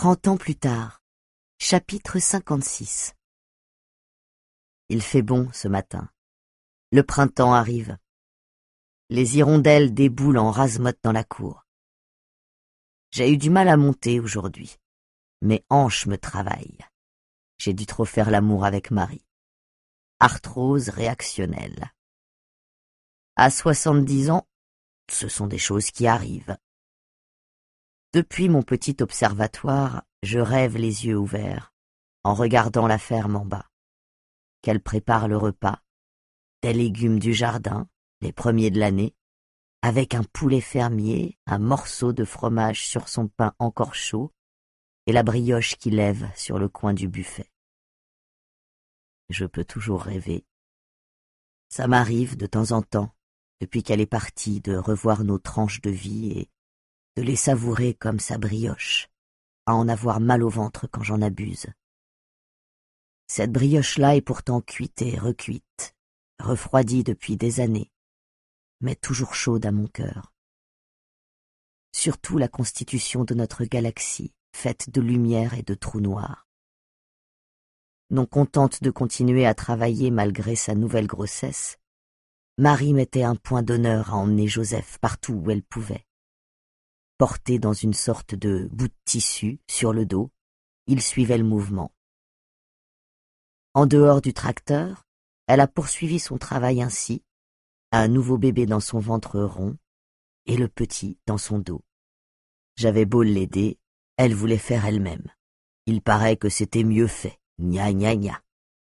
30 ans plus tard, chapitre 56. Il fait bon ce matin. Le printemps arrive. Les hirondelles déboulent en rase-motte dans la cour. J'ai eu du mal à monter aujourd'hui. Mes hanches me travaillent. J'ai dû trop faire l'amour avec Marie. Arthrose réactionnelle. À 70 ans, ce sont des choses qui arrivent. Depuis mon petit observatoire, je rêve les yeux ouverts, en regardant la ferme en bas. Qu'elle prépare le repas, des légumes du jardin, les premiers de l'année, avec un poulet fermier, un morceau de fromage sur son pain encore chaud, et la brioche qui lève sur le coin du buffet. Je peux toujours rêver. Ça m'arrive de temps en temps, depuis qu'elle est partie, de revoir nos tranches de vie et de les savourer comme sa brioche, à en avoir mal au ventre quand j'en abuse. Cette brioche-là est pourtant cuite et recuite, refroidie depuis des années, mais toujours chaude à mon cœur. Surtout la constitution de notre galaxie, faite de lumière et de trous noirs. Non contente de continuer à travailler malgré sa nouvelle grossesse, Marie mettait un point d'honneur à emmener Joseph partout où elle pouvait. Porté dans une sorte de bout de tissu sur le dos, il suivait le mouvement. En dehors du tracteur, elle a poursuivi son travail ainsi, un nouveau bébé dans son ventre rond et le petit dans son dos. J'avais beau l'aider, elle voulait faire elle-même. Il paraît que c'était mieux fait, gna gna gna.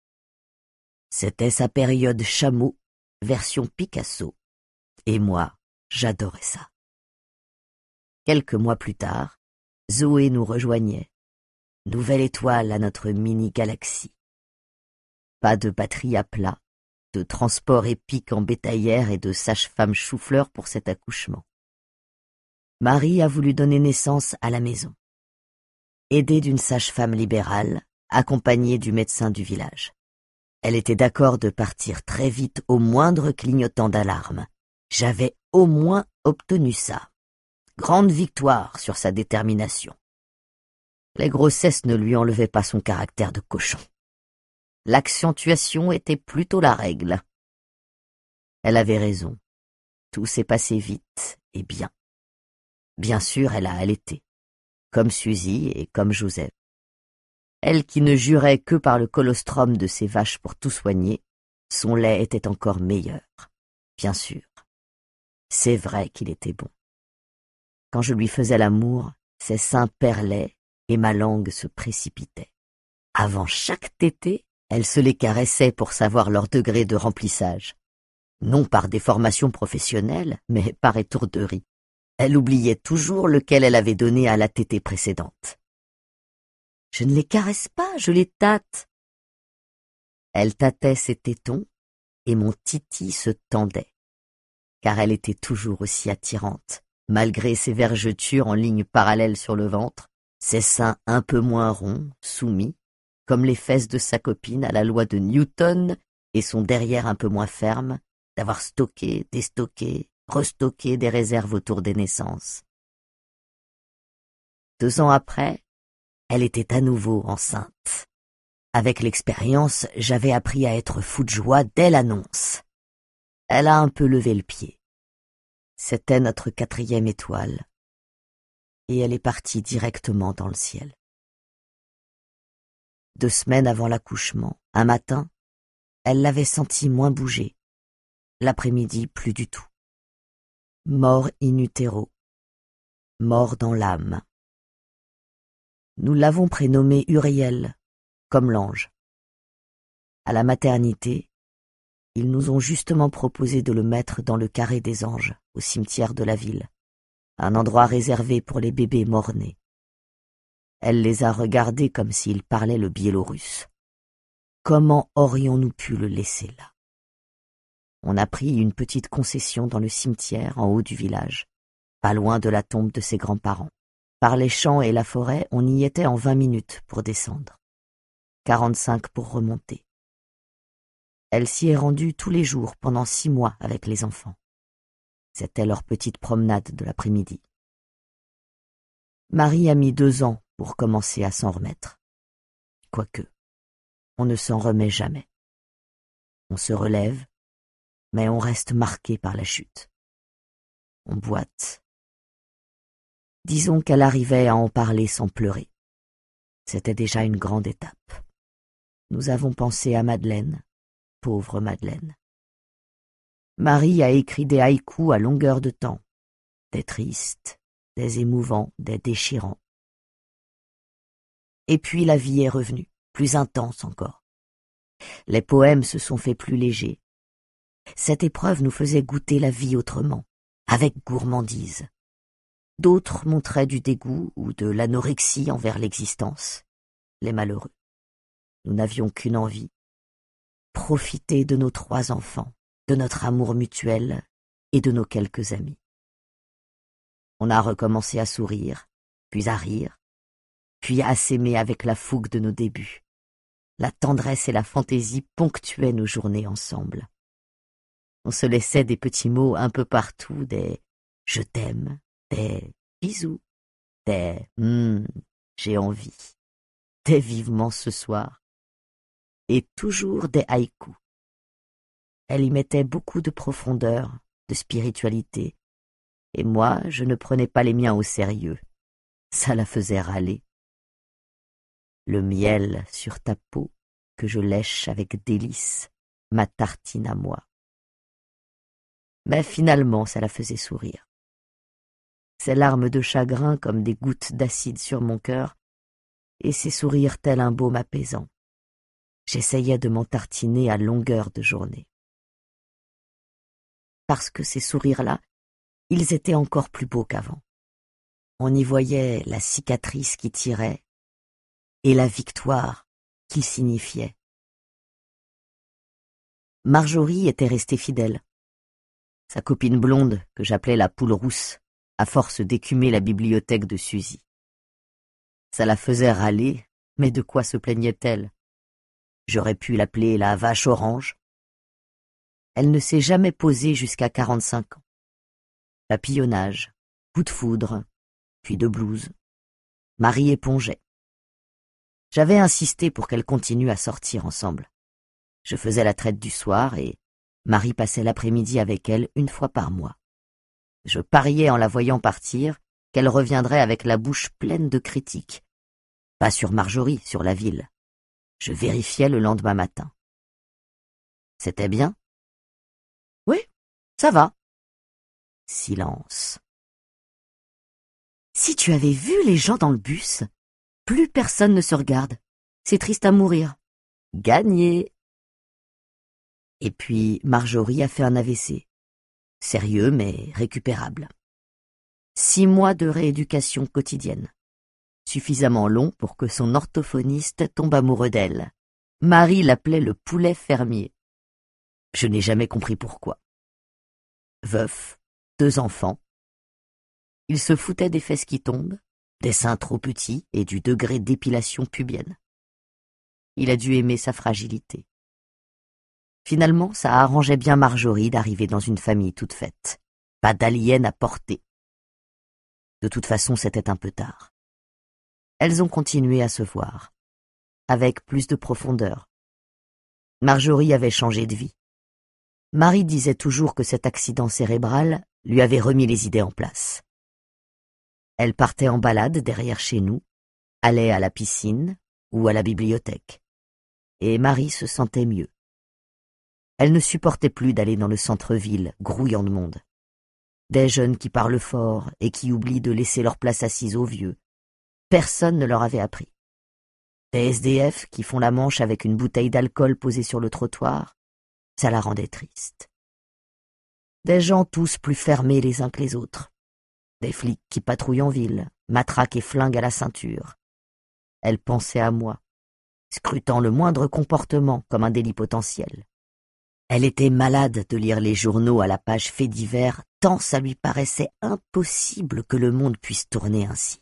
C'était sa période chameau, version Picasso, et moi, j'adorais ça. Quelques mois plus tard, Zoé nous rejoignait, nouvelle étoile à notre mini-galaxie. Pas de batterie à plat, de transport épique en bétaillère et de sage-femme chou-fleur pour cet accouchement. Marie a voulu donner naissance à la maison. Aidée d'une sage-femme libérale, accompagnée du médecin du village. Elle était d'accord de partir très vite au moindre clignotant d'alarme. J'avais au moins obtenu ça. Grande victoire sur sa détermination. Les grossesses ne lui enlevaient pas son caractère de cochon. L'accentuation était plutôt la règle. Elle avait raison. Tout s'est passé vite et bien. Bien sûr, elle a allaité, comme Suzy et comme Joseph. Elle qui ne jurait que par le colostrum de ses vaches pour tout soigner, son lait était encore meilleur. Bien sûr. C'est vrai qu'il était bon. Quand je lui faisais l'amour, ses seins perlaient et ma langue se précipitait. Avant chaque tétée, elle se les caressait pour savoir leur degré de remplissage. Non par déformation professionnelle, mais par étourderie. Elle oubliait toujours lequel elle avait donné à la tétée précédente. Je ne les caresse pas, je les tâte. Elle tâtait ses tétons et mon titi se tendait, car elle était toujours aussi attirante, malgré ses vergetures en ligne parallèle sur le ventre, ses seins un peu moins ronds, soumis, comme les fesses de sa copine à la loi de Newton, et son derrière un peu moins ferme, d'avoir stocké, déstocké, restocké des réserves autour des naissances. 2 ans après, elle était à nouveau enceinte. Avec l'expérience, j'avais appris à être fou de joie dès l'annonce. Elle a un peu levé le pied. C'était notre 4e étoile. Et elle est partie directement dans le ciel. 2 semaines avant l'accouchement, un matin, elle l'avait senti moins bouger. L'après-midi, plus du tout. Mort in utero. Mort dans l'âme. Nous l'avons prénommé Uriel, comme l'ange. À la maternité, ils nous ont justement proposé de le mettre dans le carré des anges, au cimetière de la ville, un endroit réservé pour les bébés mort-nés. Elle les a regardés comme s'ils parlaient le biélorusse. Comment aurions-nous pu le laisser là? On a pris une petite concession dans le cimetière en haut du village, pas loin de la tombe de ses grands-parents. Par les champs et la forêt, on y était en 20 minutes pour descendre. 45 pour remonter. Elle s'y est rendue tous les jours pendant 6 mois avec les enfants. C'était leur petite promenade de l'après-midi. Marie a mis 2 ans pour commencer à s'en remettre. Quoique, on ne s'en remet jamais. On se relève, mais on reste marqué par la chute. On boite. Disons qu'elle arrivait à en parler sans pleurer. C'était déjà une grande étape. Nous avons pensé à Madeleine, pauvre Madeleine. Marie a écrit des haïkus à longueur de temps, des tristes, des émouvants, des déchirants. Et puis la vie est revenue, plus intense encore. Les poèmes se sont faits plus légers. Cette épreuve nous faisait goûter la vie autrement, avec gourmandise. D'autres montraient du dégoût ou de l'anorexie envers l'existence, les malheureux. Nous n'avions qu'une envie, profiter de nos 3 enfants, de notre amour mutuel et de nos quelques amis. On a recommencé à sourire, puis à rire, puis à s'aimer avec la fougue de nos débuts. La tendresse et la fantaisie ponctuaient nos journées ensemble. On se laissait des petits mots un peu partout, des « je t'aime », des « bisous », des « j'ai envie », des « vivement ce soir », et toujours des haïkus. Elle y mettait beaucoup de profondeur, de spiritualité, et moi, je ne prenais pas les miens au sérieux. Ça la faisait râler. Le miel sur ta peau, que je lèche avec délice, ma tartine à moi. Mais finalement, ça la faisait sourire. Ses larmes de chagrin comme des gouttes d'acide sur mon cœur, et ses sourires tel un baume apaisant. J'essayais de m'en tartiner à longueur de journée. Parce que ces sourires-là, ils étaient encore plus beaux qu'avant. On y voyait la cicatrice qui tirait et la victoire qu'il signifiait. Marjorie était restée fidèle. Sa copine blonde, que j'appelais la poule rousse, à force d'écumer la bibliothèque de Suzy. Ça la faisait râler, mais de quoi se plaignait-elle? J'aurais pu l'appeler la vache orange. Elle ne s'est jamais posée jusqu'à 45 ans. Papillonnage, coup de foudre, puis de blues. Marie épongeait. J'avais insisté pour qu'elle continue à sortir ensemble. Je faisais la traite du soir et Marie passait l'après-midi avec elle 1 fois par mois. Je pariais en la voyant partir qu'elle reviendrait avec la bouche pleine de critiques. Pas sur Marjorie, sur la ville. Je vérifiais le lendemain matin. C'était bien? Oui, ça va. Silence. Si tu avais vu les gens dans le bus, plus personne ne se regarde. C'est triste à mourir. Gagné. Et puis Marjorie a fait un AVC. Sérieux mais récupérable. 6 mois de rééducation quotidienne. Suffisamment long pour que son orthophoniste tombe amoureux d'elle. Marie l'appelait le poulet fermier. Je n'ai jamais compris pourquoi. Veuf, 2 enfants. Il se foutait des fesses qui tombent, des seins trop petits et du degré d'épilation pubienne. Il a dû aimer sa fragilité. Finalement, ça arrangeait bien Marjorie d'arriver dans une famille toute faite. Pas d'alien à porter. De toute façon, c'était un peu tard. Elles ont continué à se voir, avec plus de profondeur. Marjorie avait changé de vie. Marie disait toujours que cet accident cérébral lui avait remis les idées en place. Elle partait en balade derrière chez nous, allait à la piscine ou à la bibliothèque. Et Marie se sentait mieux. Elle ne supportait plus d'aller dans le centre-ville, grouillant de monde. Des jeunes qui parlent fort et qui oublient de laisser leur place assise aux vieux. Personne ne leur avait appris. Des SDF qui font la manche avec une bouteille d'alcool posée sur le trottoir, ça la rendait triste. Des gens tous plus fermés les uns que les autres. Des flics qui patrouillent en ville, matraques et flingues à la ceinture. Elle pensait à moi, scrutant le moindre comportement comme un délit potentiel. Elle était malade de lire les journaux à la page faits divers, tant ça lui paraissait impossible que le monde puisse tourner ainsi.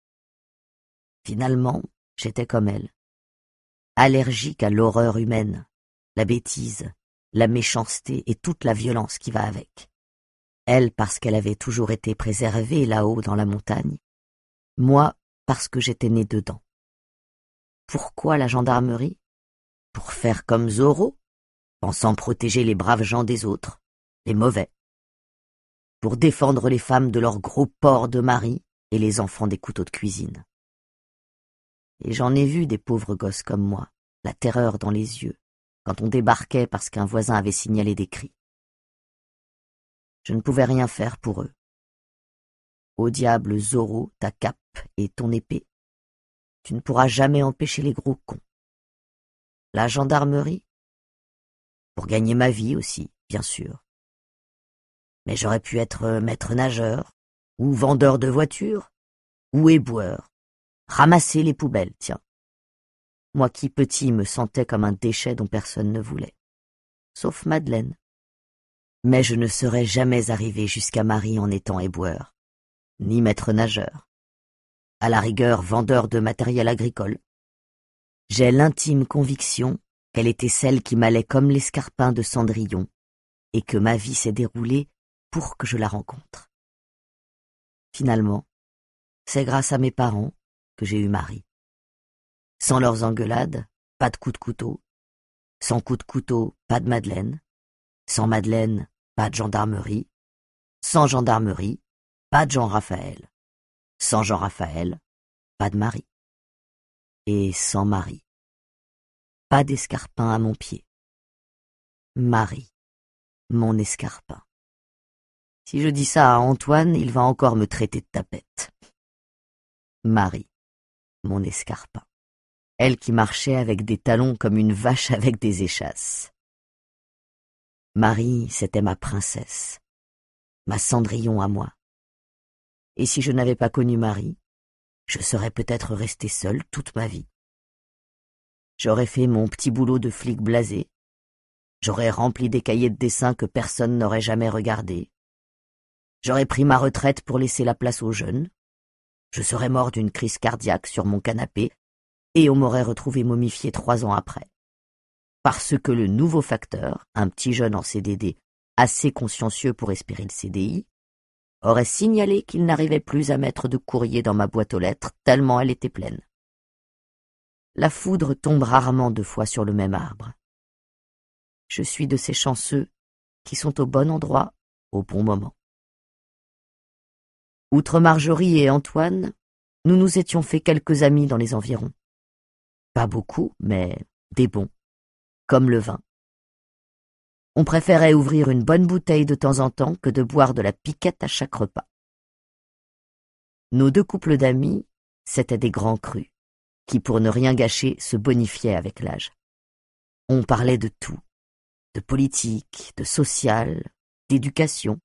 Finalement, j'étais comme elle, allergique à l'horreur humaine, la bêtise, la méchanceté et toute la violence qui va avec. Elle parce qu'elle avait toujours été préservée là-haut dans la montagne, moi parce que j'étais né dedans. Pourquoi la gendarmerie? Pour faire comme Zorro, pensant protéger les braves gens des autres, les mauvais. Pour défendre les femmes de leurs gros porcs de mari et les enfants des couteaux de cuisine. Et j'en ai vu des pauvres gosses comme moi, la terreur dans les yeux, quand on débarquait parce qu'un voisin avait signalé des cris. Je ne pouvais rien faire pour eux. Au diable Zorro, ta cape et ton épée. Tu ne pourras jamais empêcher les gros cons. La gendarmerie? Pour gagner ma vie aussi, bien sûr. Mais j'aurais pu être maître nageur, ou vendeur de voitures, ou éboueur. Ramasser les poubelles, tiens. Moi qui petit me sentais comme un déchet dont personne ne voulait. Sauf Madeleine. Mais je ne serais jamais arrivé jusqu'à Marie en étant éboueur, ni maître nageur. À la rigueur, vendeur de matériel agricole. J'ai l'intime conviction qu'elle était celle qui m'allait comme l'escarpin de Cendrillon, et que ma vie s'est déroulée pour que je la rencontre. Finalement, c'est grâce à mes parents que j'ai eu Marie. Sans leurs engueulades, pas de coups de couteau. Sans coups de couteau, pas de Madeleine. Sans Madeleine, pas de gendarmerie. Sans gendarmerie, pas de Jean-Raphaël. Sans Jean-Raphaël, pas de Marie. Et sans Marie, pas d'escarpin à mon pied. Marie, mon escarpin. Si je dis ça à Antoine, il va encore me traiter de tapette. Marie, mon escarpin. Elle qui marchait avec des talons comme une vache avec des échasses. Marie, c'était ma princesse, ma Cendrillon à moi. Et si je n'avais pas connu Marie, je serais peut-être resté seul toute ma vie. J'aurais fait mon petit boulot de flic blasé. J'aurais rempli des cahiers de dessin que personne n'aurait jamais regardés. J'aurais pris ma retraite pour laisser la place aux jeunes. Je serais mort d'une crise cardiaque sur mon canapé et on m'aurait retrouvé momifié 3 ans après. Parce que le nouveau facteur, un petit jeune en CDD, assez consciencieux pour espérer le CDI, aurait signalé qu'il n'arrivait plus à mettre de courrier dans ma boîte aux lettres tellement elle était pleine. La foudre tombe rarement 2 fois sur le même arbre. Je suis de ces chanceux qui sont au bon endroit, au bon moment. Outre Marjorie et Antoine, nous nous étions fait quelques amis dans les environs. Pas beaucoup, mais des bons, comme le vin. On préférait ouvrir une bonne bouteille de temps en temps que de boire de la piquette à chaque repas. Nos 2 couples d'amis, c'étaient des grands crus, qui pour ne rien gâcher se bonifiaient avec l'âge. On parlait de tout, de politique, de social, d'éducation.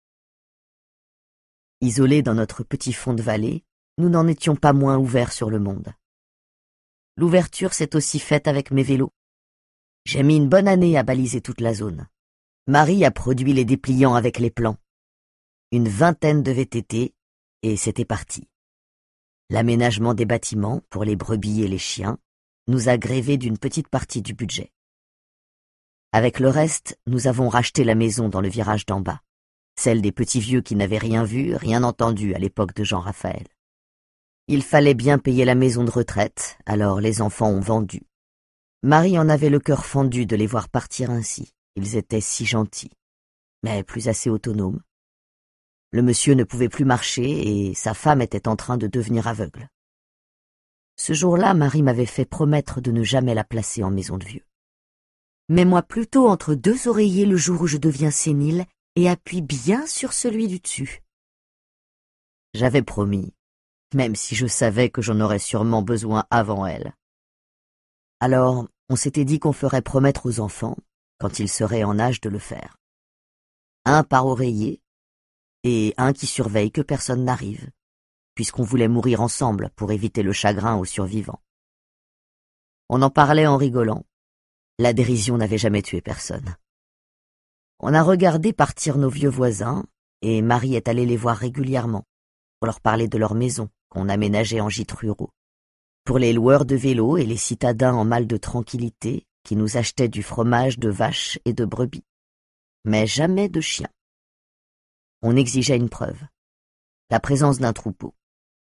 Isolés dans notre petit fond de vallée, nous n'en étions pas moins ouverts sur le monde. L'ouverture s'est aussi faite avec mes vélos. J'ai mis une bonne année à baliser toute la zone. Marie a produit les dépliants avec les plans. Une 20aine de VTT, et c'était parti. L'aménagement des bâtiments, pour les brebis et les chiens, nous a grévé d'une petite partie du budget. Avec le reste, nous avons racheté la maison dans le virage d'en bas, celle des petits vieux qui n'avaient rien vu, rien entendu à l'époque de Jean-Raphaël. Il fallait bien payer la maison de retraite, alors les enfants ont vendu. Marie en avait le cœur fendu de les voir partir ainsi. Ils étaient si gentils, mais plus assez autonomes. Le monsieur ne pouvait plus marcher et sa femme était en train de devenir aveugle. Ce jour-là, Marie m'avait fait promettre de ne jamais la placer en maison de vieux. Mets-moi plutôt entre 2 oreillers le jour où je deviens sénile et appuie bien sur celui du dessus. J'avais promis, même si je savais que j'en aurais sûrement besoin avant elle. Alors, on s'était dit qu'on ferait promettre aux enfants, quand ils seraient en âge de le faire. Un par oreiller, et un qui surveille que personne n'arrive, puisqu'on voulait mourir ensemble pour éviter le chagrin aux survivants. On en parlait en rigolant. La dérision n'avait jamais tué personne. On a regardé partir nos vieux voisins, et Marie est allée les voir régulièrement, pour leur parler de leur maison, qu'on aménageait en gîtes ruraux, pour les loueurs de vélos et les citadins en mal de tranquillité qui nous achetaient du fromage de vaches et de brebis, mais jamais de chiens. On exigeait une preuve, la présence d'un troupeau.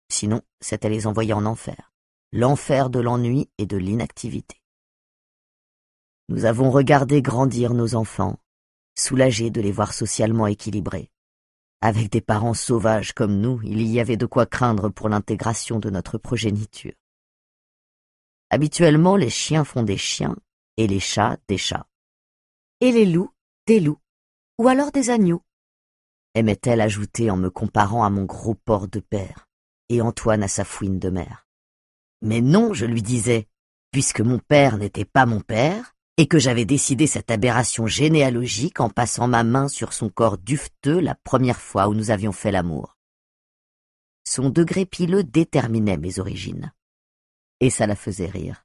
Sinon, c'était les envoyer en enfer. L'enfer de l'ennui et de l'inactivité. Nous avons regardé grandir nos enfants, soulagés de les voir socialement équilibrés. Avec des parents sauvages comme nous, il y avait de quoi craindre pour l'intégration de notre progéniture. Habituellement, les chiens font des chiens et les chats des chats. Et les loups, des loups, ou alors des agneaux, aimait-elle ajouter en me comparant à mon gros porc de père, et Antoine à sa fouine de mère. Mais non, je lui disais, puisque mon père n'était pas mon père, et que j'avais décidé cette aberration généalogique en passant ma main sur son corps duveteux la première fois où nous avions fait l'amour. Son degré pileux déterminait mes origines, et ça la faisait rire.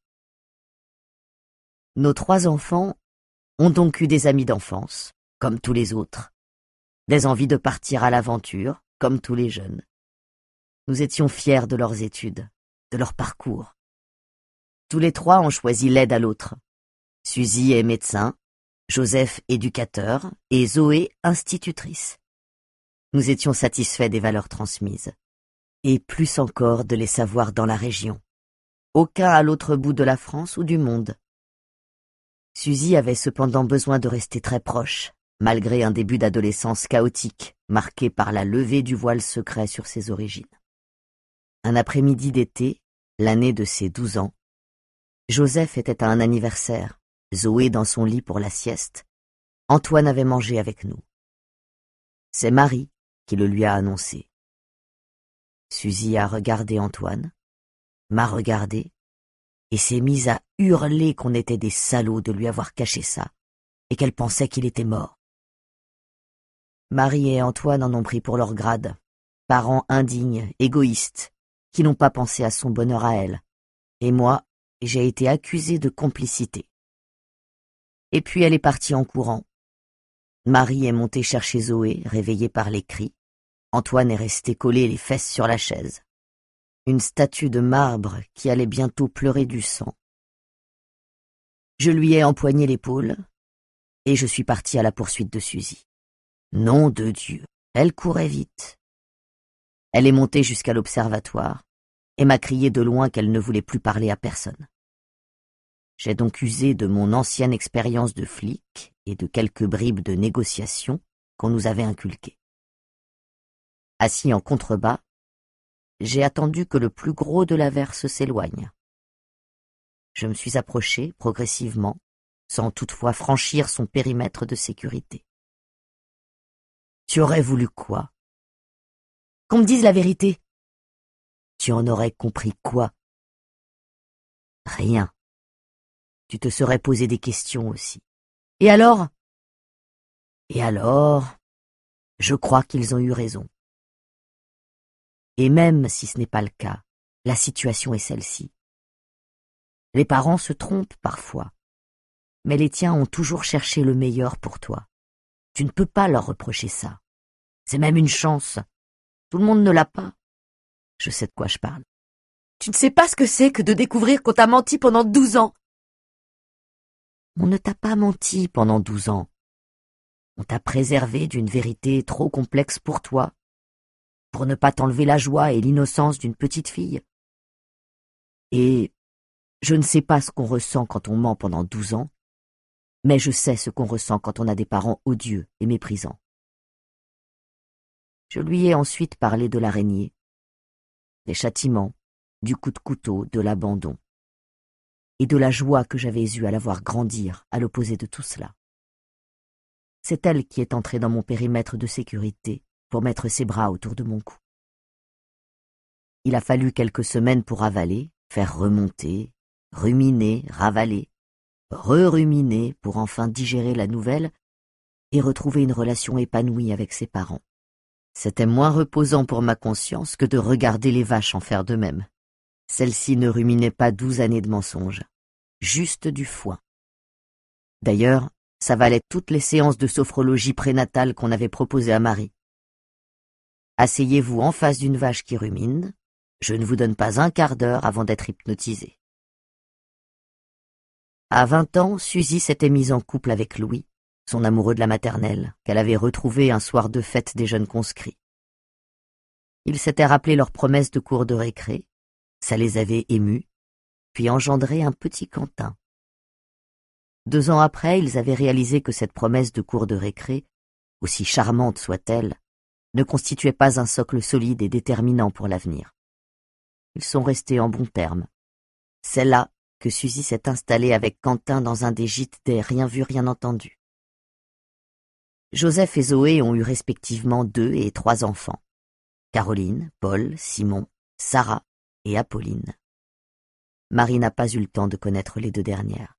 Nos 3 enfants ont donc eu des amis d'enfance, comme tous les autres, des envies de partir à l'aventure, comme tous les jeunes. Nous étions fiers de leurs études, de leur parcours. Tous les 3 ont choisi l'aide à l'autre. Suzy est médecin, Joseph éducateur et Zoé institutrice. Nous étions satisfaits des valeurs transmises, et plus encore de les savoir dans la région, aucun à l'autre bout de la France ou du monde. Suzy avait cependant besoin de rester très proche, malgré un début d'adolescence chaotique, marqué par la levée du voile secret sur ses origines. Un après-midi d'été, l'année de ses 12 ans, Joseph était à un anniversaire, Zoé dans son lit pour la sieste. Antoine avait mangé avec nous. C'est Marie qui le lui a annoncé. Suzy a regardé Antoine, m'a regardé, et s'est mise à hurler qu'on était des salauds de lui avoir caché ça, et qu'elle pensait qu'il était mort. Marie et Antoine en ont pris pour leur grade, parents indignes, égoïstes, qui n'ont pas pensé à son bonheur à elle, et moi, j'ai été accusée de complicité. Et puis elle est partie en courant. Marie est montée chercher Zoé, réveillée par les cris. Antoine est resté collé les fesses sur la chaise. Une statue de marbre qui allait bientôt pleurer du sang. Je lui ai empoigné l'épaule, et je suis parti à la poursuite de Suzy. Nom de Dieu, elle courait vite. Elle est montée jusqu'à l'observatoire, et m'a crié de loin qu'elle ne voulait plus parler à personne. J'ai donc usé de mon ancienne expérience de flic et de quelques bribes de négociation qu'on nous avait inculquées. Assis en contrebas, j'ai attendu que le plus gros de l'averse s'éloigne. Je me suis approché progressivement, sans toutefois franchir son périmètre de sécurité. Tu aurais voulu quoi? Qu'on me dise la vérité. Tu en aurais compris quoi? Rien. Tu te serais posé des questions aussi. Et alors? Et alors, je crois qu'ils ont eu raison. Et même si ce n'est pas le cas, la situation est celle-ci. Les parents se trompent parfois, mais les tiens ont toujours cherché le meilleur pour toi. Tu ne peux pas leur reprocher ça. C'est même une chance. Tout le monde ne l'a pas. Je sais de quoi je parle. Tu ne sais pas ce que c'est que de découvrir qu'on t'a menti pendant 12 ans. On ne t'a pas menti pendant 12 ans. On t'a préservé d'une vérité trop complexe pour toi, pour ne pas t'enlever la joie et l'innocence d'une petite fille. Et je ne sais pas ce qu'on ressent quand on ment pendant 12 ans, mais je sais ce qu'on ressent quand on a des parents odieux et méprisants. Je lui ai ensuite parlé de l'araignée, des châtiments, du coup de couteau, de l'abandon, et de la joie que j'avais eue à la voir grandir à l'opposé de tout cela. C'est elle qui est entrée dans mon périmètre de sécurité pour mettre ses bras autour de mon cou. Il a fallu quelques semaines pour avaler, faire remonter, ruminer, ravaler, re-ruminer pour enfin digérer la nouvelle et retrouver une relation épanouie avec ses parents. C'était moins reposant pour ma conscience que de regarder les vaches en faire de même. Celle-ci ne ruminait pas 12 années de mensonges, juste du foin. D'ailleurs, ça valait toutes les séances de sophrologie prénatale qu'on avait proposées à Marie. Asseyez-vous en face d'une vache qui rumine, je ne vous donne pas un quart d'heure avant d'être hypnotisé. À 20 ans, Suzy s'était mise en couple avec Louis, son amoureux de la maternelle, qu'elle avait retrouvé un soir de fête des jeunes conscrits. Ils s'étaient rappelé leur promesse de cour de récré, ça les avait émus, puis engendré un petit Quentin. 2 ans après, ils avaient réalisé que cette promesse de cour de récré, aussi charmante soit-elle, ne constituait pas un socle solide et déterminant pour l'avenir. Ils sont restés en bons termes. C'est là que Suzy s'est installée avec Quentin dans un des gîtes des rien vu, rien entendu. Joseph et Zoé ont eu respectivement 2 et 3 enfants. Caroline, Paul, Simon, Sarah et Apolline. Marie n'a pas eu le temps de connaître les 2 dernières.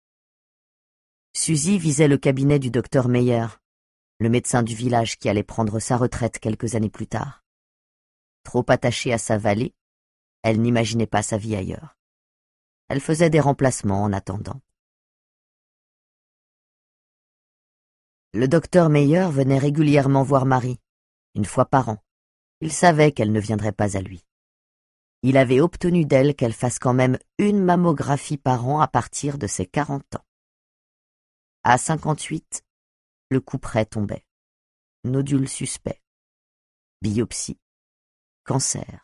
Suzy visait le cabinet du docteur Meyer, le médecin du village qui allait prendre sa retraite quelques années plus tard. Trop attachée à sa vallée, elle n'imaginait pas sa vie ailleurs. Elle faisait des remplacements en attendant. Le docteur Meyer venait régulièrement voir Marie, 1 fois par an. Il savait qu'elle ne viendrait pas à lui. Il avait obtenu d'elle qu'elle fasse quand même 1 mammographie par an à partir de ses 40 ans. À 58, le coup près tombait. Nodule suspect. Biopsie. Cancer.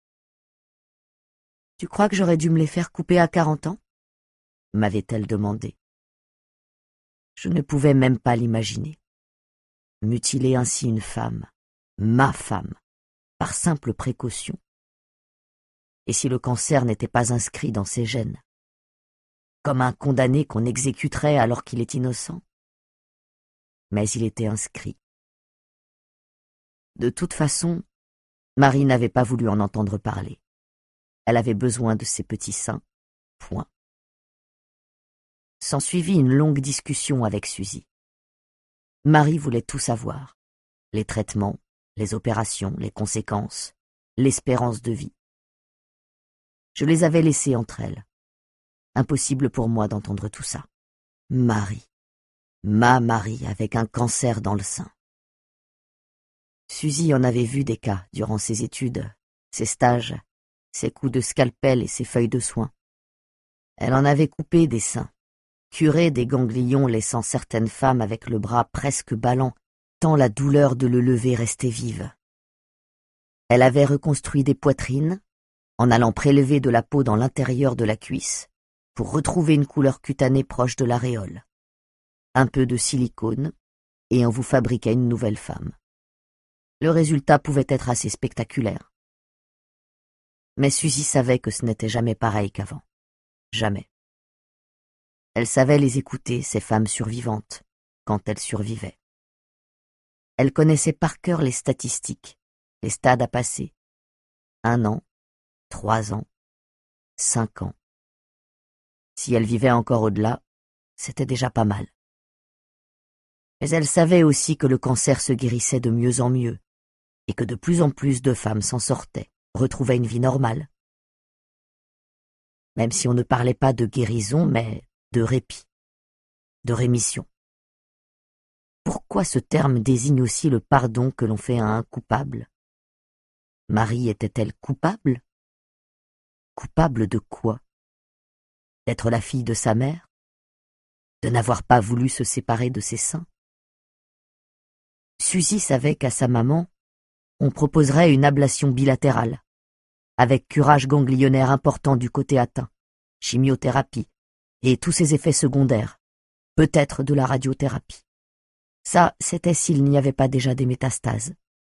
« Tu crois que j'aurais dû me les faire couper à 40 ans ?» m'avait-elle demandé. Je ne pouvais même pas l'imaginer. Mutiler ainsi une femme, ma femme, par simple précaution. Et si le cancer n'était pas inscrit dans ses gènes? Comme un condamné qu'on exécuterait alors qu'il est innocent? Mais il était inscrit. De toute façon, Marie n'avait pas voulu en entendre parler. Elle avait besoin de ses petits seins, point. S'ensuivit une longue discussion avec Suzy. Marie voulait tout savoir. Les traitements, les opérations, les conséquences, l'espérance de vie. Je les avais laissées entre elles. Impossible pour moi d'entendre tout ça. Marie. Ma Marie avec un cancer dans le sein. Suzy en avait vu des cas durant ses études, ses stages, ses coups de scalpel et ses feuilles de soins. Elle en avait coupé des seins, curé des ganglions laissant certaines femmes avec le bras presque ballant, tant la douleur de le lever restait vive. Elle avait reconstruit des poitrines, en allant prélever de la peau dans l'intérieur de la cuisse, pour retrouver une couleur cutanée proche de l'aréole. Un peu de silicone, et on vous fabriquait une nouvelle femme. Le résultat pouvait être assez spectaculaire. Mais Suzy savait que ce n'était jamais pareil qu'avant. Jamais. Elle savait les écouter, ces femmes survivantes, quand elles survivaient. Elle connaissait par cœur les statistiques, les stades à passer. 1 an, 3 ans, 5 ans. Si elle vivait encore au-delà, c'était déjà pas mal. Mais elle savait aussi que le cancer se guérissait de mieux en mieux, et que de plus en plus de femmes s'en sortaient, retrouvaient une vie normale. Même si on ne parlait pas de guérison, mais de répit, de rémission. Pourquoi ce terme désigne aussi le pardon que l'on fait à un coupable? Marie était-elle coupable? Coupable de quoi? D'être la fille de sa mère? De n'avoir pas voulu se séparer de ses seins? Suzy savait qu'à sa maman, on proposerait une ablation bilatérale, avec curage ganglionnaire important du côté atteint, chimiothérapie, et tous ses effets secondaires, peut-être de la radiothérapie. Ça, c'était s'il n'y avait pas déjà des métastases.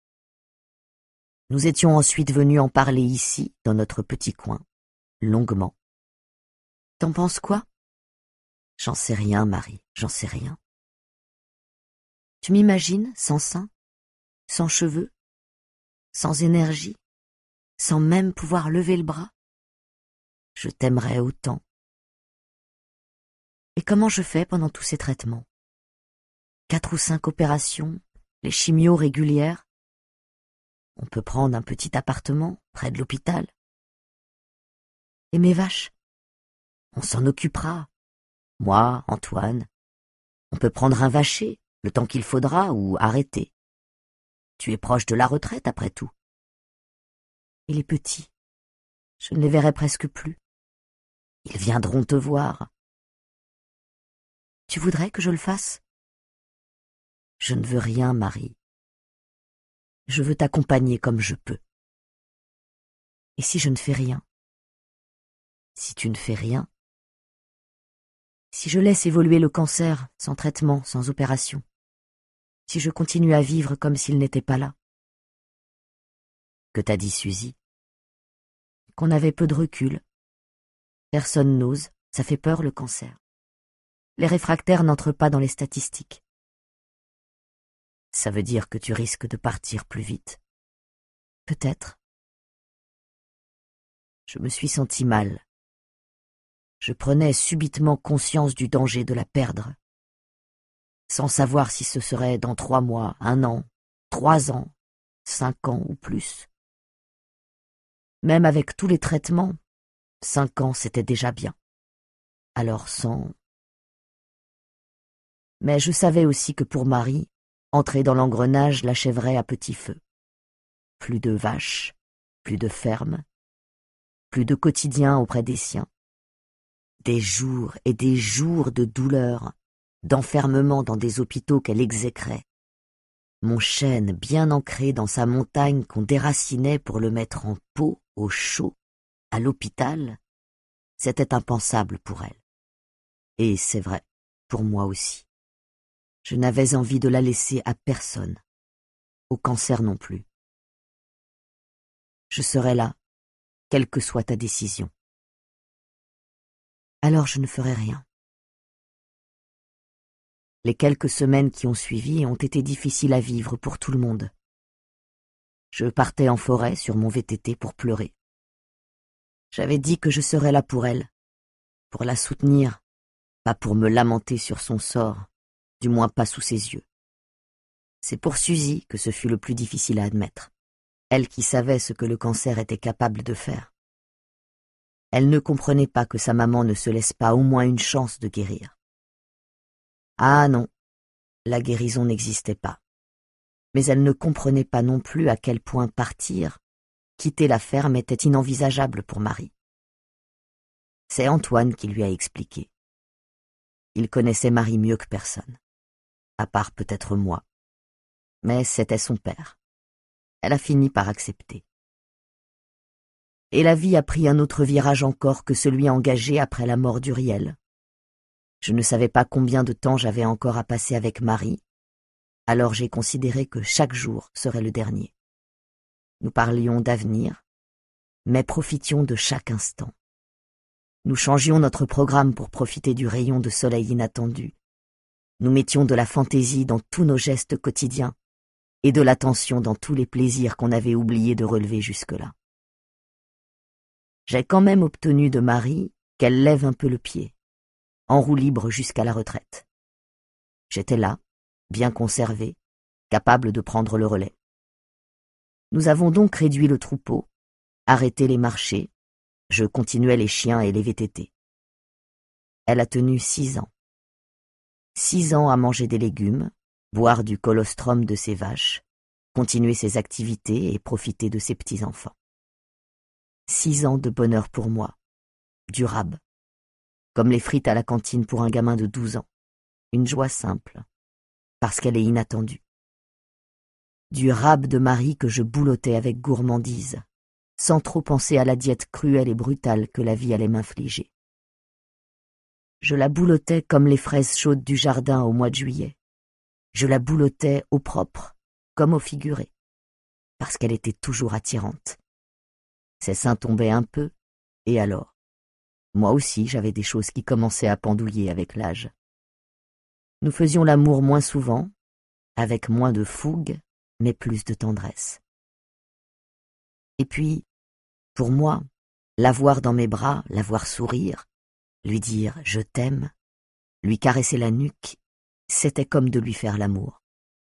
Nous étions ensuite venus en parler ici, dans notre petit coin, longuement. T'en penses quoi? J'en sais rien, Marie, j'en sais rien. Tu m'imagines sans seins, sans cheveux, sans énergie, sans même pouvoir lever le bras? Je t'aimerais autant. Et comment je fais pendant tous ces traitements? 4 ou 5 opérations, les chimios régulières. On peut prendre un petit appartement près de l'hôpital. Et mes vaches? On s'en occupera. Moi, Antoine. On peut prendre un vacher, le temps qu'il faudra, ou arrêter. Tu es proche de la retraite, après tout. Et les petits? Je ne les verrai presque plus. Ils viendront te voir. Tu voudrais que je le fasse? Je ne veux rien, Marie. je veux t'accompagner comme je peux. Et si je ne fais rien? Si tu ne fais rien? Si je laisse évoluer le cancer, sans traitement, sans opération? Si je continue à vivre comme s'il n'était pas là? Que t'a dit Suzy? Qu'on avait peu de recul. Personne n'ose, ça fait peur le cancer. Les réfractaires n'entrent pas dans les statistiques. Ça veut dire que tu risques de partir plus vite. Peut-être. Je me suis senti mal. Je prenais subitement conscience du danger de la perdre, sans savoir si ce serait dans 3 mois, 1 an, 3 ans, 5 ans ou plus. Même avec tous les traitements, 5 ans c'était déjà bien. Alors 100... Mais je savais aussi que pour Marie, entrer dans l'engrenage l'achèverait à petit feu. Plus de vaches, plus de fermes, plus de quotidien auprès des siens. Des jours et des jours de douleur, d'enfermement dans des hôpitaux qu'elle exécrait. Mon chêne bien ancré dans sa montagne qu'on déracinait pour le mettre en pot, au chaud, à l'hôpital, c'était impensable pour elle. Et c'est vrai, pour moi aussi. Je n'avais envie de la laisser à personne, au cancer non plus. Je serai là, quelle que soit ta décision. Alors je ne ferai rien. Les quelques semaines qui ont suivi ont été difficiles à vivre pour tout le monde. Je partais en forêt sur mon VTT pour pleurer. J'avais dit que je serais là pour elle, pour la soutenir, pas pour me lamenter sur son sort, du moins pas sous ses yeux. C'est pour Suzy que ce fut le plus difficile à admettre, elle qui savait ce que le cancer était capable de faire. Elle ne comprenait pas que sa maman ne se laisse pas au moins une chance de guérir. Ah non, la guérison n'existait pas. Mais elle ne comprenait pas non plus à quel point partir, quitter la ferme était inenvisageable pour Marie. C'est Antoine qui lui a expliqué. Il connaissait Marie mieux que personne, à part peut-être moi. Mais c'était son père. Elle a fini par accepter. Et la vie a pris un autre virage encore que celui engagé après la mort d'Uriel. Je ne savais pas combien de temps j'avais encore à passer avec Marie, alors j'ai considéré que chaque jour serait le dernier. Nous parlions d'avenir, mais profitions de chaque instant. Nous changions notre programme pour profiter du rayon de soleil inattendu. Nous mettions de la fantaisie dans tous nos gestes quotidiens et de l'attention dans tous les plaisirs qu'on avait oublié de relever jusque-là. J'ai quand même obtenu de Marie qu'elle lève un peu le pied, en roue libre jusqu'à la retraite. J'étais là, bien conservé, capable de prendre le relais. Nous avons donc réduit le troupeau, arrêté les marchés, je continuais les chiens et les VTT. Elle a tenu 6 ans. 6 ans à manger des légumes, boire du colostrum de ses vaches, continuer ses activités et profiter de ses petits-enfants. 6 ans de bonheur pour moi, durable, comme les frites à la cantine pour un gamin de 12 ans, une joie simple, parce qu'elle est inattendue. Du rab de Marie que je boulottais avec gourmandise, sans trop penser à la diète cruelle et brutale que la vie allait m'infliger. Je la boulottais comme les fraises chaudes du jardin au mois de juillet. Je la boulottais au propre, comme au figuré, parce qu'elle était toujours attirante. Ses seins tombaient un peu, et alors? Moi aussi j'avais des choses qui commençaient à pendouiller avec l'âge. Nous faisions l'amour moins souvent, avec moins de fougue, mais plus de tendresse. Et puis, pour moi, la voir dans mes bras, la voir sourire, lui dire « je t'aime », lui caresser la nuque, c'était comme de lui faire l'amour.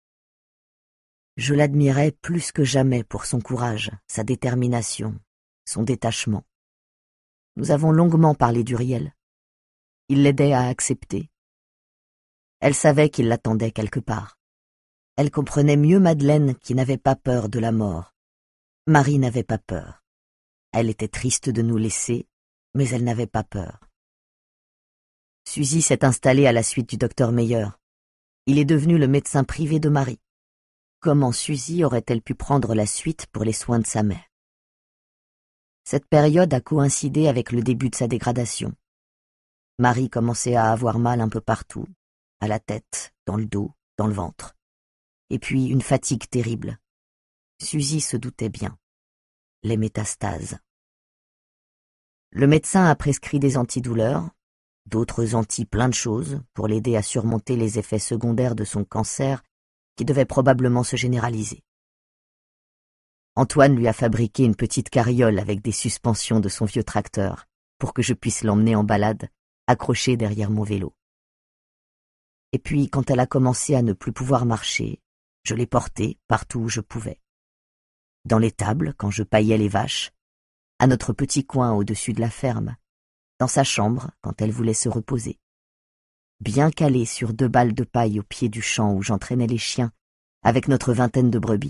Je l'admirais plus que jamais pour son courage, sa détermination, son détachement. Nous avons longuement parlé d'Uriel. Il l'aidait à accepter. Elle savait qu'il l'attendait quelque part. Elle comprenait mieux Madeleine qui n'avait pas peur de la mort. Marie n'avait pas peur. Elle était triste de nous laisser, mais elle n'avait pas peur. Suzy s'est installée à la suite du docteur Meyer. Il est devenu le médecin privé de Marie. comment Suzy aurait-elle pu prendre la suite pour les soins de sa mère? Cette période a coïncidé avec le début de sa dégradation. Marie commençait à avoir mal un peu partout, à la tête, dans le dos, dans le ventre. Et puis une fatigue terrible. Suzy se doutait bien. Les métastases. Le médecin a prescrit des antidouleurs, d'autres plein de choses pour l'aider à surmonter les effets secondaires de son cancer qui devait probablement se généraliser. Antoine lui a fabriqué une petite carriole avec des suspensions de son vieux tracteur pour que je puisse l'emmener en balade, accrochée derrière mon vélo. Et puis, quand elle a commencé à ne plus pouvoir marcher, je l'ai portée partout où je pouvais. Dans l'étable, quand je paillais les vaches, à notre petit coin au-dessus de la ferme, dans sa chambre quand elle voulait se reposer. Bien calée sur 2 balles de paille au pied du champ où j'entraînais les chiens, avec notre 20aine de brebis.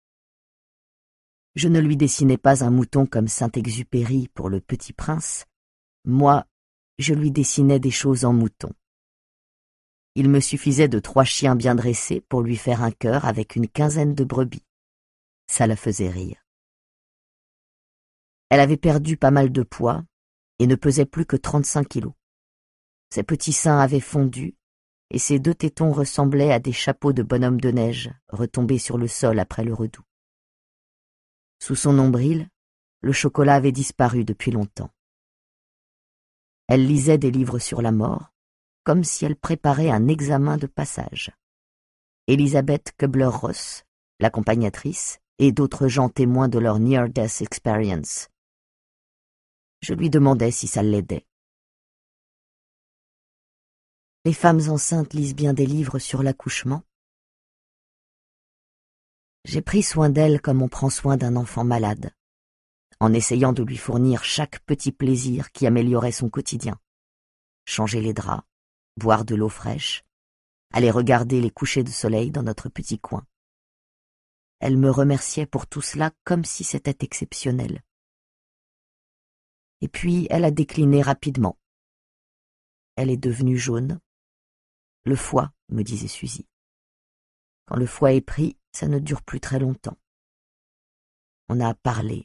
Je ne lui dessinais pas un mouton comme Saint-Exupéry pour le Petit Prince. Moi, je lui dessinais des choses en mouton. Il me suffisait de 3 chiens bien dressés pour lui faire un cœur avec une 15aine de brebis. Ça la faisait rire. Elle avait perdu pas mal de poids et ne pesait plus que 35 kilos. Ses petits seins avaient fondu et ses 2 tétons ressemblaient à des chapeaux de bonhomme de neige retombés sur le sol après le redout. Sous son nombril, le chocolat avait disparu depuis longtemps. Elle lisait des livres sur la mort, comme si elle préparait un examen de passage. Elisabeth Kubler-Ross, l'accompagnatrice, et d'autres gens témoins de leur near-death experience. Je lui demandais si ça l'aidait. Les femmes enceintes lisent bien des livres sur l'accouchement. J'ai pris soin d'elle comme on prend soin d'un enfant malade, en essayant de lui fournir chaque petit plaisir qui améliorait son quotidien. Changer les draps, boire de l'eau fraîche, aller regarder les couchers de soleil dans notre petit coin. Elle me remerciait pour tout cela comme si c'était exceptionnel. Et puis elle a décliné rapidement. Elle est devenue jaune. Le foie, me disait Suzy. Quand le foie est pris, ça ne dure plus très longtemps. On a parlé.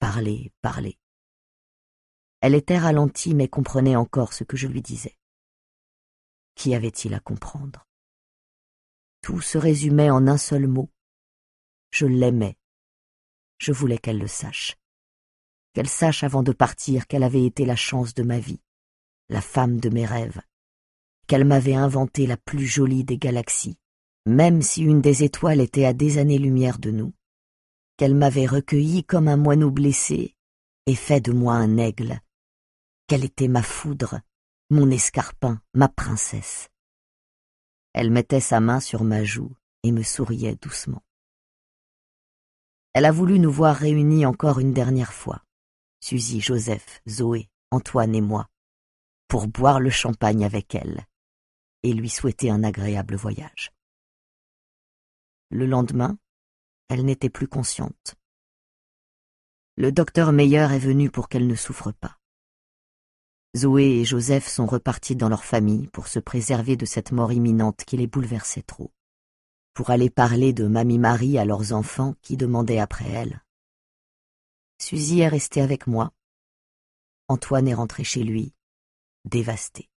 Elle était ralentie mais comprenait encore ce que je lui disais. Qu'y avait-il à comprendre? Tout se résumait en un seul mot. Je l'aimais. Je voulais qu'elle le sache. Qu'elle sache avant de partir qu'elle avait été la chance de ma vie, la femme de mes rêves, qu'elle m'avait inventé la plus jolie des galaxies, même si une des étoiles était à des années-lumière de nous, qu'elle m'avait recueilli comme un moineau blessé et fait de moi un aigle, qu'elle était ma foudre, mon escarpin, ma princesse. Elle mettait sa main sur ma joue et me souriait doucement. Elle a voulu nous voir réunis encore une dernière fois, Suzy, Joseph, Zoé, Antoine et moi, pour boire le champagne avec elle et lui souhaiter un agréable voyage. Le lendemain, elle n'était plus consciente. Le docteur Meyer est venu pour qu'elle ne souffre pas. Zoé et Joseph sont repartis dans leur famille pour se préserver de cette mort imminente qui les bouleversait trop, pour aller parler de Mamie Marie à leurs enfants qui demandaient après elle. Suzy est restée avec moi. Antoine est rentré chez lui, dévasté.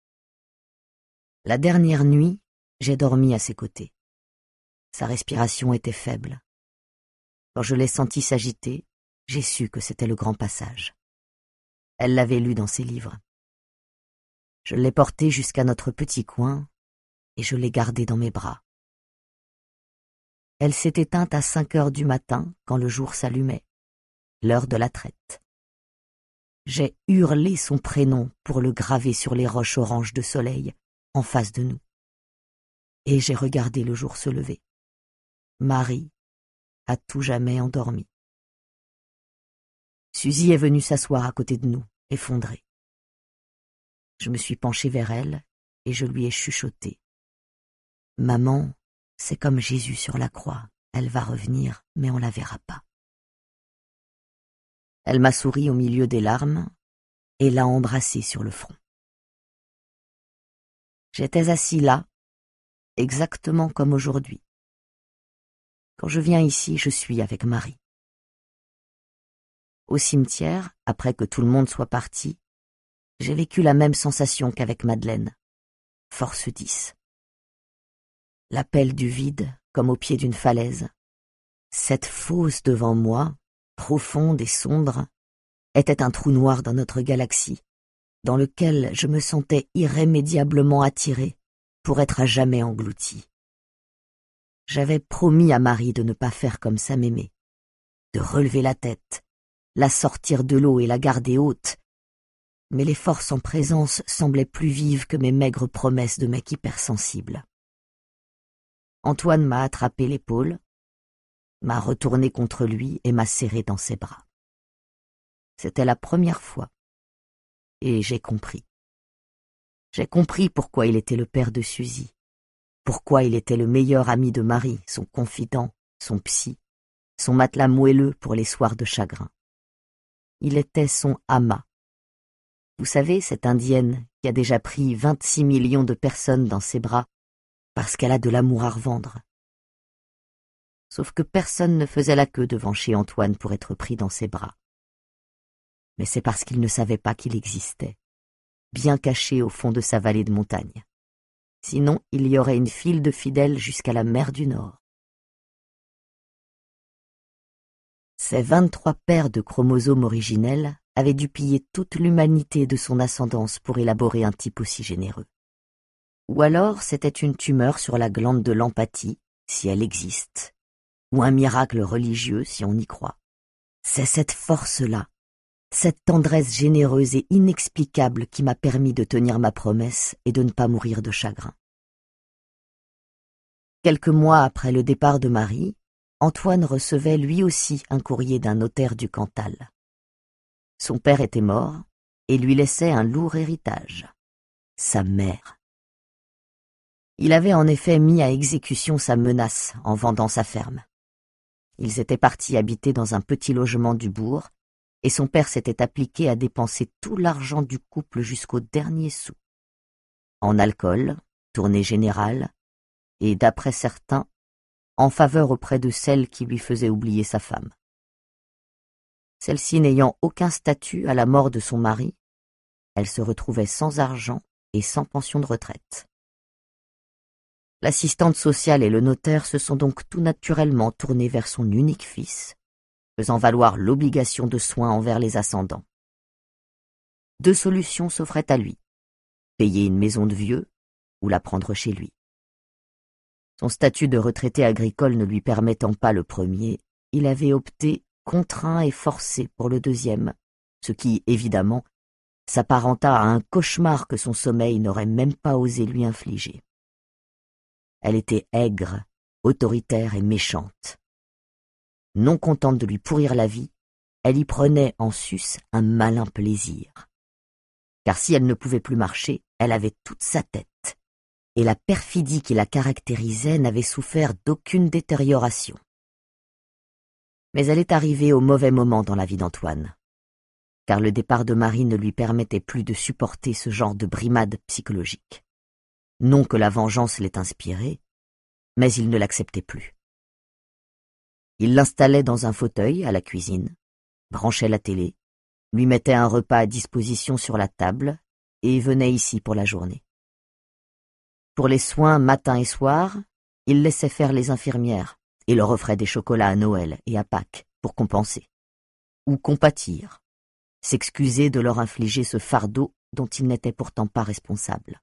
La dernière nuit, j'ai dormi à ses côtés. Sa respiration était faible. Quand je l'ai senti s'agiter, j'ai su que c'était le grand passage. Elle l'avait lu dans ses livres. Je l'ai porté jusqu'à notre petit coin et je l'ai gardé dans mes bras. Elle s'est éteinte à 5 heures du matin quand le jour s'allumait, l'heure de la traite. J'ai hurlé son prénom pour le graver sur les roches oranges de soleil en face de nous. Et j'ai regardé le jour se lever. Marie a tout jamais endormi. Suzy est venue s'asseoir à côté de nous, effondrée. Je me suis penchée vers elle et je lui ai chuchoté. « Maman, c'est comme Jésus sur la croix. Elle va revenir, mais on la verra pas. » Elle m'a souri au milieu des larmes et l'a embrassée sur le front. J'étais assis là, exactement comme aujourd'hui. Quand je viens ici, je suis avec Marie. Au cimetière, après que tout le monde soit parti, j'ai vécu la même sensation qu'avec Madeleine. Force 10. L'appel du vide, comme au pied d'une falaise. Cette fosse devant moi, profonde et sombre, était un trou noir dans notre galaxie, dans lequel je me sentais irrémédiablement attiré pour être à jamais englouti. J'avais promis à Marie de ne pas faire comme sa mémé, de relever la tête, la sortir de l'eau et la garder haute, mais les forces en présence semblaient plus vives que mes maigres promesses de mec hypersensible. Antoine m'a attrapé l'épaule, m'a retourné contre lui et m'a serré dans ses bras. C'était la première fois, et j'ai compris. J'ai compris pourquoi il était le père de Suzy, pourquoi il était le meilleur ami de Marie, son confident, son psy, son matelas moelleux pour les soirs de chagrin. Il était son ama. Vous savez, cette indienne qui a déjà pris 26 millions de personnes dans ses bras parce qu'elle a de l'amour à revendre. Sauf que personne ne faisait la queue devant chez Antoine pour être pris dans ses bras. Mais c'est parce qu'il ne savait pas qu'il existait, bien caché au fond de sa vallée de montagne. Sinon, il y aurait une file de fidèles jusqu'à la mer du Nord. Ces 23 paires de chromosomes originels avaient dû piller toute l'humanité de son ascendance pour élaborer un type aussi généreux. Ou alors c'était une tumeur sur la glande de l'empathie, si elle existe, ou un miracle religieux si on y croit. C'est cette force-là, cette tendresse généreuse et inexplicable qui m'a permis de tenir ma promesse et de ne pas mourir de chagrin. Quelques mois après le départ de Marie, Antoine recevait lui aussi un courrier d'un notaire du Cantal. Son père était mort et lui laissait un lourd héritage, sa mère. Il avait en effet mis à exécution sa menace en vendant sa ferme. Ils étaient partis habiter dans un petit logement du bourg et son père s'était appliqué à dépenser tout l'argent du couple jusqu'au dernier sou. En alcool, tournée générale, et d'après certains, en faveur auprès de celle qui lui faisait oublier sa femme. Celle-ci n'ayant aucun statut à la mort de son mari, elle se retrouvait sans argent et sans pension de retraite. L'assistante sociale et le notaire se sont donc tout naturellement tournés vers son unique fils, faisant valoir l'obligation de soins envers les ascendants. 2 solutions s'offraient à lui, payer une maison de vieux ou la prendre chez lui. Son statut de retraité agricole ne lui permettant pas le premier, il avait opté contraint et forcé pour le deuxième, ce qui, évidemment, s'apparenta à un cauchemar que son sommeil n'aurait même pas osé lui infliger. Elle était aigre, autoritaire et méchante. Non contente de lui pourrir la vie, elle y prenait en sus un malin plaisir. Car si elle ne pouvait plus marcher, elle avait toute sa tête, et la perfidie qui la caractérisait n'avait souffert d'aucune détérioration. Mais elle est arrivée au mauvais moment dans la vie d'Antoine, car le départ de Marie ne lui permettait plus de supporter ce genre de brimade psychologique. Non que la vengeance l'ait inspiré, mais il ne l'acceptait plus. Il l'installait dans un fauteuil à la cuisine, branchait la télé, lui mettait un repas à disposition sur la table et venait ici pour la journée. Pour les soins matin et soir, il laissait faire les infirmières et leur offrait des chocolats à Noël et à Pâques pour compenser. Ou compatir, s'excuser de leur infliger ce fardeau dont il n'était pourtant pas responsable.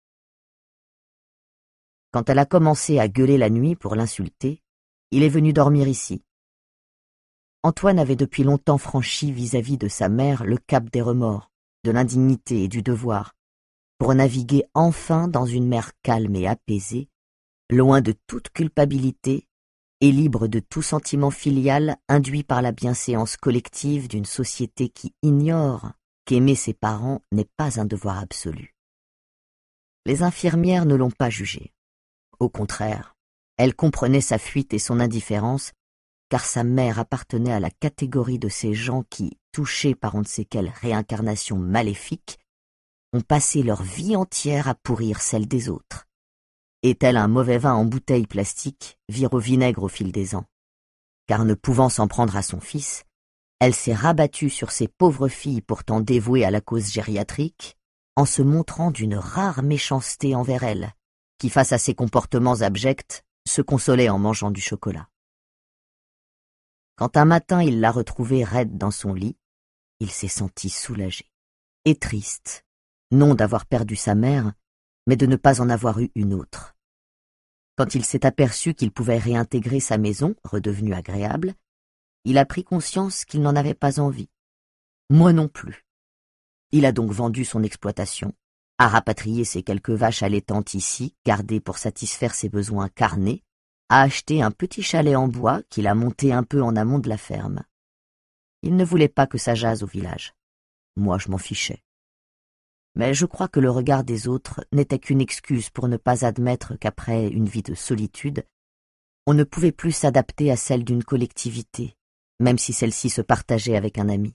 Quand elle a commencé à gueuler la nuit pour l'insulter, il est venu dormir ici. Antoine avait depuis longtemps franchi vis-à-vis de sa mère le cap des remords, de l'indignité et du devoir, pour naviguer enfin dans une mer calme et apaisée, loin de toute culpabilité et libre de tout sentiment filial induit par la bienséance collective d'une société qui ignore qu'aimer ses parents n'est pas un devoir absolu. Les infirmières ne l'ont pas jugé. Au contraire, elles comprenaient sa fuite et son indifférence, car sa mère appartenait à la catégorie de ces gens qui, touchés par on ne sait quelle réincarnation maléfique, ont passé leur vie entière à pourrir celle des autres. et tel un mauvais vin en bouteille plastique, vire au vinaigre au fil des ans. Car ne pouvant s'en prendre à son fils, elle s'est rabattue sur ces pauvres filles pourtant dévouées à la cause gériatrique, en se montrant d'une rare méchanceté envers elles, qui face à ses comportements abjects, se consolait en mangeant du chocolat. Quand un matin il l'a retrouvée raide dans son lit, il s'est senti soulagé et triste, non d'avoir perdu sa mère, mais de ne pas en avoir eu une autre. Quand il s'est aperçu qu'il pouvait réintégrer sa maison, redevenue agréable, il a pris conscience qu'il n'en avait pas envie. Moi non plus. Il a donc vendu son exploitation, a rapatrié ses quelques vaches allaitantes ici, gardées pour satisfaire ses besoins carnés, a acheté un petit chalet en bois qu'il a monté un peu en amont de la ferme. Il ne voulait pas que ça jase au village. Moi, je m'en fichais. Mais je crois que le regard des autres n'était qu'une excuse pour ne pas admettre qu'après une vie de solitude, on ne pouvait plus s'adapter à celle d'une collectivité, même si celle-ci se partageait avec un ami.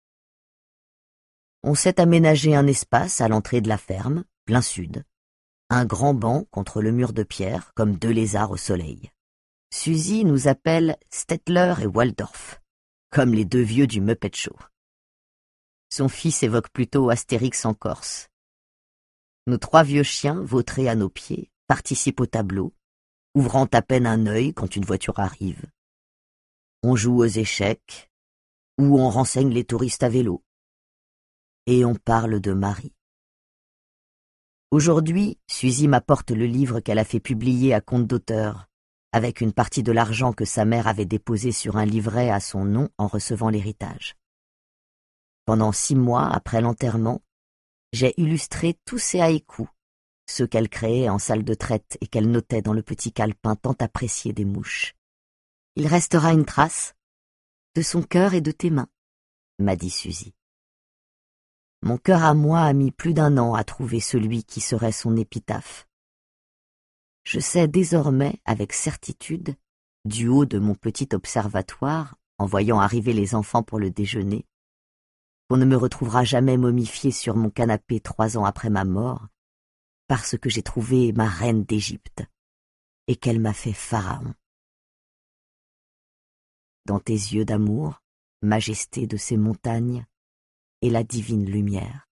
On s'est aménagé un espace à l'entrée de la ferme, plein sud, un grand banc contre le mur de pierre, comme deux lézards au soleil. Suzy nous appelle Stettler et Waldorf, comme les deux vieux du Muppet Show. Son fils évoque plutôt Astérix en Corse. Nos trois vieux chiens, vautrés à nos pieds, participent au tableau, ouvrant à peine un œil quand une voiture arrive. On joue aux échecs, ou on renseigne les touristes à vélo. Et on parle de Marie. Aujourd'hui, Suzy m'apporte le livre qu'elle a fait publier à compte d'auteur, avec une partie de l'argent que sa mère avait déposé sur un livret à son nom en recevant l'héritage. Pendant 6 mois après l'enterrement, j'ai illustré tous ces haïkus, ceux qu'elle créait en salle de traite et qu'elle notait dans le petit calepin tant apprécié des mouches. Il restera une trace de son cœur et de tes mains, m'a dit Suzy. Mon cœur à moi a mis plus d'1 an à trouver celui qui serait son épitaphe. Je sais désormais avec certitude, du haut de mon petit observatoire, en voyant arriver les enfants pour le déjeuner, qu'on ne me retrouvera jamais momifié sur mon canapé 3 ans après ma mort, parce que j'ai trouvé ma reine d'Égypte, et qu'elle m'a fait pharaon. Dans tes yeux d'amour, majesté de ces montagnes, et la divine lumière.